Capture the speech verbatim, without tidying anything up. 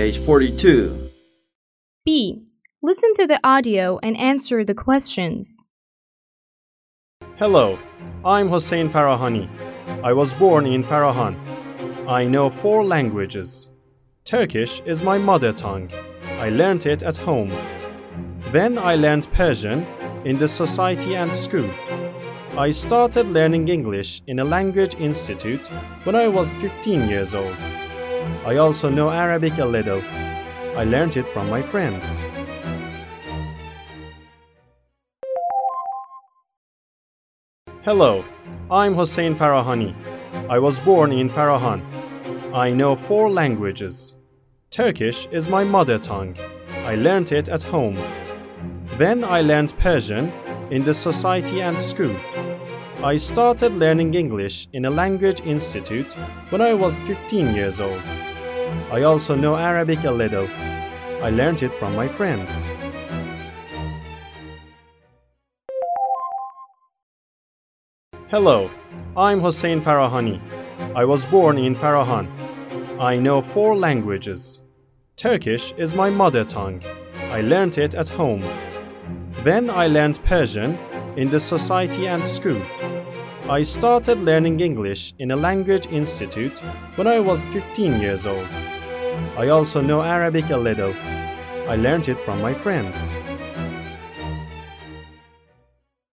Page forty-two. B. Listen to the audio and answer the questions. Hello, I'm Hossein Farahani. I was born in Farahan. I know four languages. Turkish is my mother tongue. I learned it at home. Then I learned Persian in the society and school. I started learning English in a language institute when I was fifteen years old. I also know Arabic a little. I learned it from my friends. Hello, I'm Hossein Farahani. I was born in Farahan. I know four languages. Turkish is my mother tongue. I learned it at home. Then I learned Persian in the society and school. I started learning English in a language institute when I was fifteen years old. I also know Arabic a little. I learned it from my friends. Hello, I'm Hossein Farahani. I was born in Farahan. I know four languages. Turkish is my mother tongue. I learned it at home. Then I learned Persian in the society and school. I started learning English in a language institute when I was fifteen years old. I also know Arabic a little. I learned it from my friends.